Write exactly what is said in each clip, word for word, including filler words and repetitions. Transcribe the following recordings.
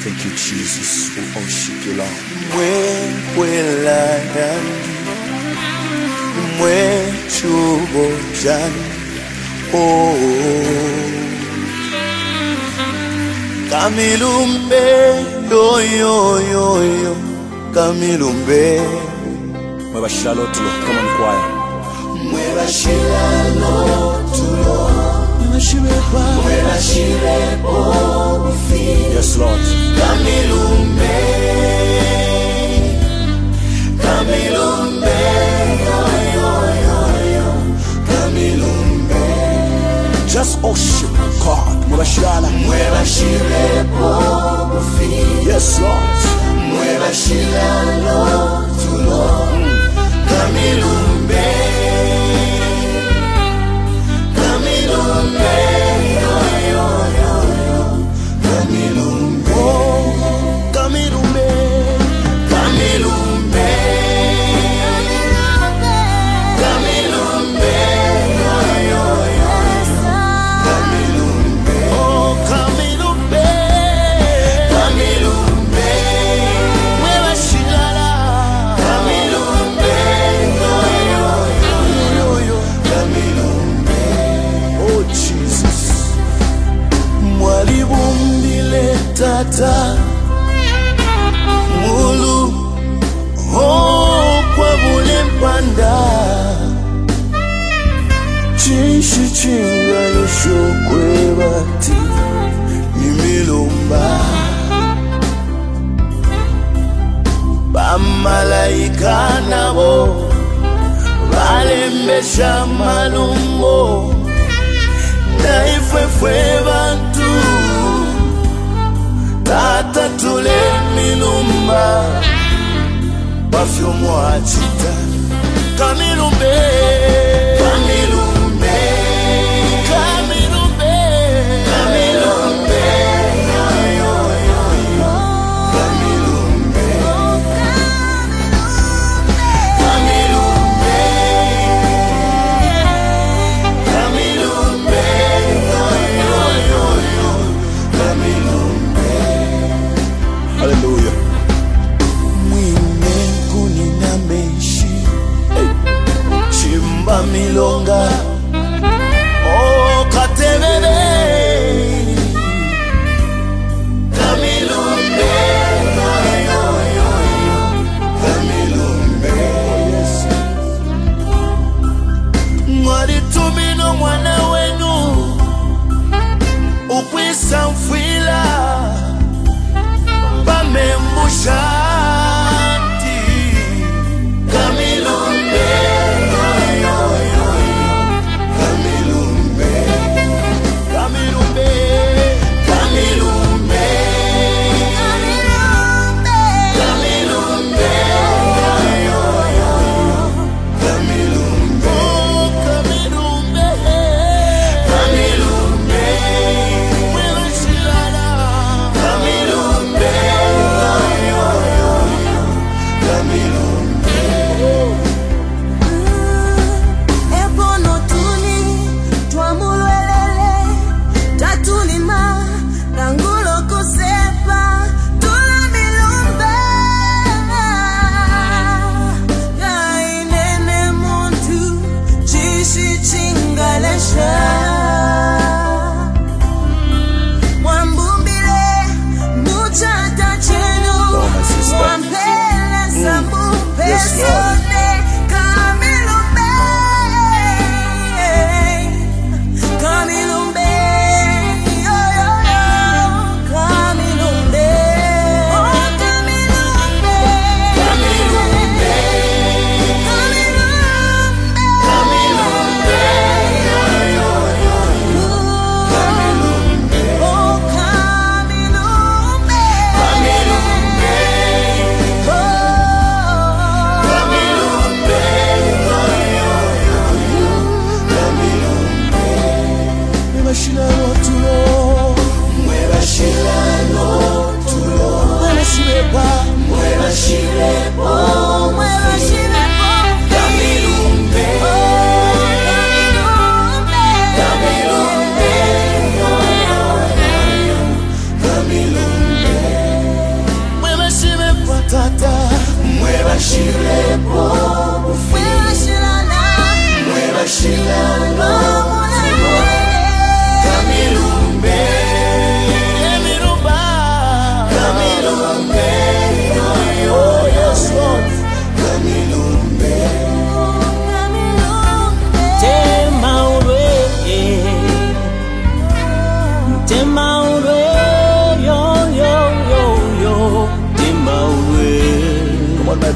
Thank you, Jesus. We worship you, Lord. Mwe kwelarandi, mwe chubojani, oh. Kamilumbe, yo yo yo yo, Kamilumbe. Mwe bashila lotulo, come on choir. Mwe bashila lotulo, mwe bashile po bifi. Yes, Lord. Kamilumbe, Kamilumbe, yo yo yo yo, Kamilumbe. Just worship God. Mwe bashila. Mwe bashile po bifi. Yes, Lord. Mwe bashila lotulo, Kamilumbe, Kamilumbe, yo yo yo yo, Kamilumbe, oh, Kamilumbe, Kamilumbe, Kamilumbe, yo yo yo yo, Kamilumbe, oh, Kamilumbe, Kamilumbe, mwe bashilala, Kamilumbe, yo yo yo yo, Kamilumbe, Oh, Jesus. mwalibumbile tata mulu oh kwa bule mpanda chinshi chinga yeshokwe bati nimilumba bamalaika nabo balembesha malumbo naifwefwe bantu tata tule milumba bafyo mwachita Kamilumbe, Kamilumbe, Kamilumbe, Kamilumbe, yo yo yo yo, Kamilumbe, Kamilumbe, Kamilumbe, yo yo yo yo, Kamilumbe. Hallelujah. Mwine kunina meshi,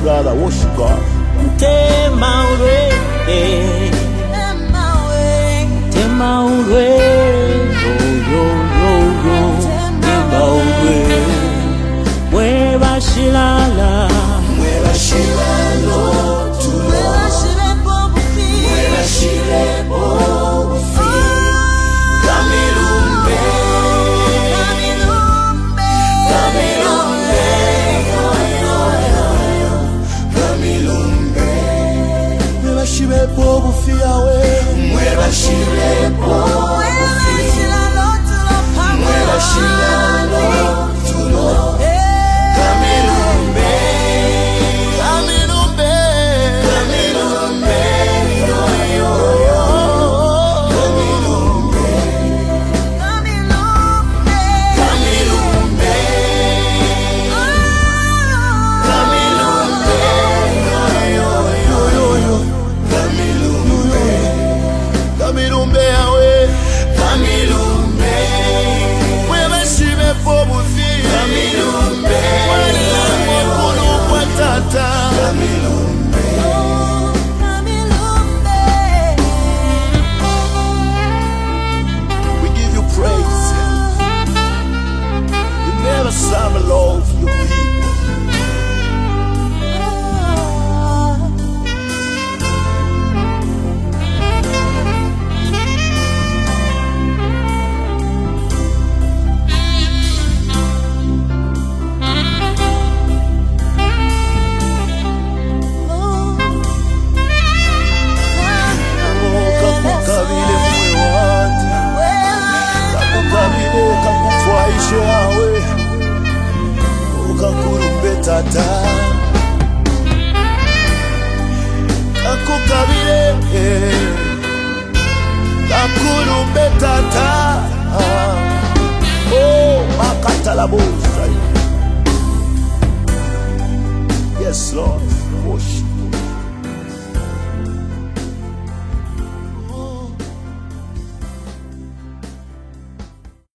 brother. Worship God. Tema ure, tema ure, yo yo yo yo, tema ure. Mueva shilala, mueva shilalo, mueva shile bobufi, mueva shile bobufi. Kamilumbe, kamilumbe, kamilumbe, yo yo yo yo, kamilumbe. Mueva shile bobufi yawe, mueva shile bobufi, mueva shilalo tulo. Kamilumbe, kamilumbe, kamilumbe, yo yo yo, kamilumbe, kamilumbe, kamilumbe, kamilumbe, yo yo yo yo, kamilumbe, kamilumbe yawe, kamilumbe, mueva shile bobufi, kamilumbe. Tata. Kamilumbe, kamilumbe. We give you praise. You never serve alone for your people. Tata kakukabile kakulumbe tata oh makatalabosa. Yes Lord, worship.